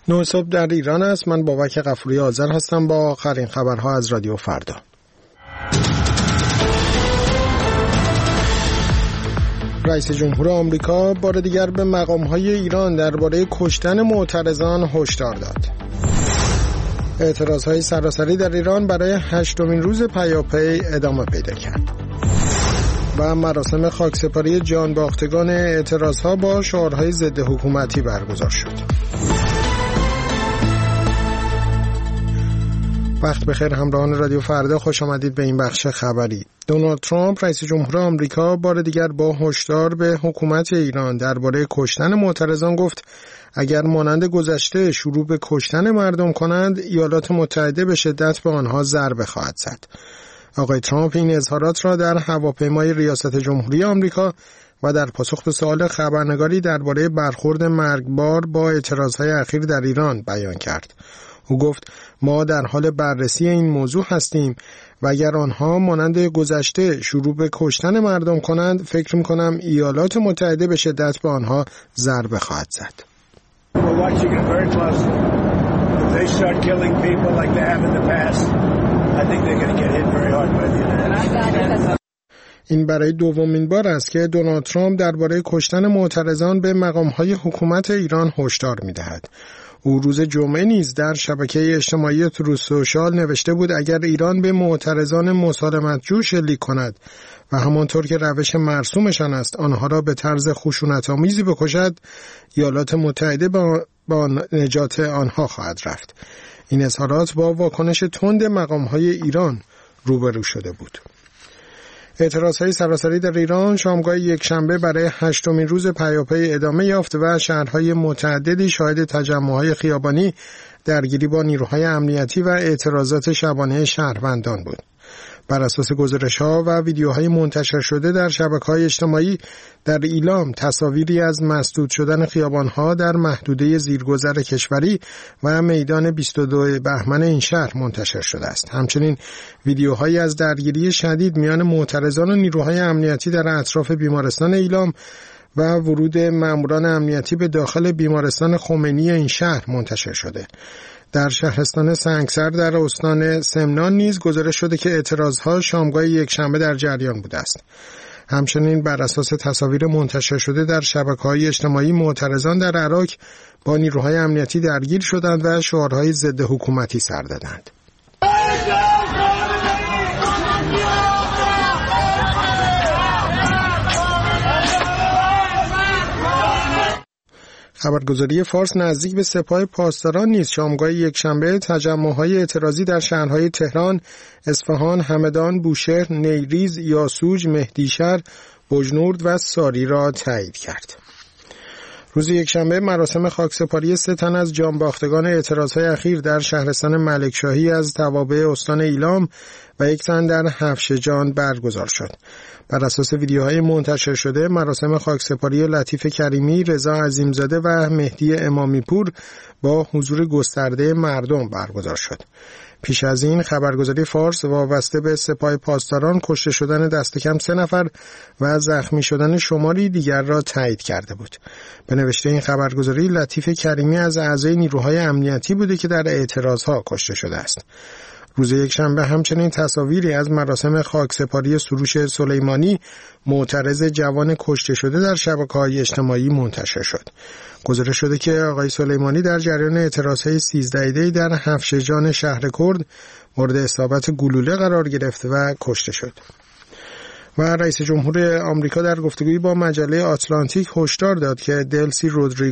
9 صبح در ایران است. من بابک غفوری آذر هستم با آخرین خبرها از رادیو فردا. رئیس جمهور آمریکا بار دیگر به مقام‌های ایران درباره کشتن معترضان هشدار داد. اعتراضهای سراسری در ایران برای 8مین روز پیاپی ادامه پیدا کرد. و مراسم خاکسپاری جانباختگان اعتراضها با شعارهای ضد حکومتی برگزار شد. وقت بخیر همراهان رادیو فردا، خوش آمدید به این بخش خبری. دونالد ترامپ رئیس جمهور آمریکا بار دیگر با هشدار به حکومت ایران درباره کشتن معترضان گفت اگر مانند گذشته شروع به کشتن مردم کنند، ایالات متحده به شدت به آنها ضربه خواهد زد. آقای ترامپ این اظهارات را در هواپیمای ریاست جمهوری آمریکا و در پاسخ به سوال خبرنگاری درباره برخورد مرگبار با اعتراضهای اخیر در ایران بیان کرد. او گفت ما در حال بررسی این موضوع هستیم و اگر آنها مانند گذشته شروع به کشتن مردم کنند، فکر می‌کنم ایالات متحده به شدت به آنها ضربه خواهد زد. این برای دومین بار است که دونالد ترامپ درباره کشتن معترضان به مقام‌های حکومت ایران هشدار می‌دهد. او روز جمعه نیز در شبکه اجتماعی تروث سوشال نوشته بود اگر ایران به معترضان مسالمت‌جو شلیک کند و همانطور که روش مرسومشان است آنها را به طرز خشونت‌آمیزی بکشد، ایالات متحده با نجات آنها خواهد رفت. این اظهارات با واکنش تند مقام‌های ایران روبرو شده بود. اعتراضهای سراسری در ایران شامگاه یکشنبه برای 8مین روز پیاپی ادامه یافت و شهرهای متعددی شاهد تجمع‌های خیابانی، درگیری با نیروهای امنیتی و اعتراضات شبانه شهروندان بود. بر اساس گزارش‌ها و ویدیوهای منتشر شده در شبکه‌های اجتماعی در ایلام، تصاویری از مسدود شدن خیابان‌ها در محدوده زیرگذر کشوری و میدان 22 بهمن این شهر منتشر شده است. همچنین ویدیوهایی از درگیری شدید میان معترضان و نیروهای امنیتی در اطراف بیمارستان ایلام و ورود ماموران امنیتی به داخل بیمارستان خمینی این شهر منتشر شده. در شهرستان سنگسر در استان سمنان نیز گزارش شده که اعتراضها شامگاه یکشنبه در جریان بوده است. همچنین بر اساس تصاویر منتشر شده در شبکه‌های اجتماعی، معترضان در عراق با نیروهای امنیتی درگیر شدند و شعارهای ضد حکومتی سر دادند. خبرگزاری فارس نزدیک به سپاه پاسداران نیز شامگاه یکشنبه تجمع‌های اعتراضی در شهرهای تهران، اصفهان، همدان، بوشهر، نیریز، یاسوج، مهدیشهر، بجنورد و ساری را تایید کرد. روز یکشنبه مراسم خاکسپاری 3 تن از جانباختگان اعتراضهای اخیر در شهرستان ملکشاهی از توابع استان ایلام و 1 تن در هفشجان برگزار شد. بر اساس ویدیوهای منتشر شده، مراسم خاکسپاری لطیف کریمی، رضا عظیمزاده و مهدی امامی پور با حضور گسترده مردم برگزار شد. پیش از این خبرگزاری فارس وابسته به سپاه پاسداران کشته شدن دست کم 3 نفر و زخمی شدن شماری دیگر را تایید کرده بود. به نوشته این خبرگزاری، لطیف کریمی از اعضای نیروهای امنیتی بوده که در اعتراضها کشته شده است. روز یکشنبه همچنین تصاویری از مراسم خاکسپاری سروش سلیمانی، معترض جوان کشته شده در شبکه‌های اجتماعی منتشر شد. گزارش شده که آقای سلیمانی در جریان اعتراضهای 13 دی در هفشجان شهر کرد مورد اصابت گلوله قرار گرفت و کشته شد. و رئیس جمهور آمریکا در گفتگویی با مجله آتلانتیک هشدار داد که دلسی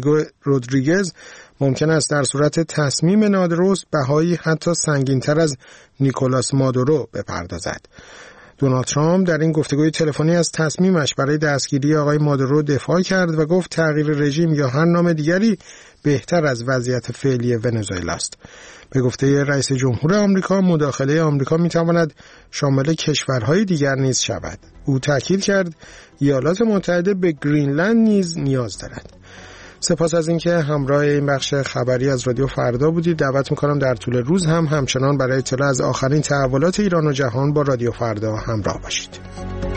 رودریگز ممکن است در صورت تصمیم نادرست بهایی حتی سنگین‌تر از نیکولاس مادورو بپردازد. دونالد ترامپ در این گفتگوی تلفنی از تصمیمش برای دستگیری آقای مادورو دفاع کرد و گفت تغییر رژیم یا هر نام دیگری بهتر از وضعیت فعلی ونزوئلا است. به گفته رئیس جمهور آمریکا، مداخله آمریکا میتواند شامل کشورهای دیگر نیز شود. او تاکید کرد ایالات متحده به گرینلند نیز نیاز دارد. سپاس از اینکه همراه این بخش خبری از رادیو فردا بودید. دعوت میکنم در طول روز همچنان برای اطلاع از آخرین تحولات ایران و جهان با رادیو فردا همراه باشید.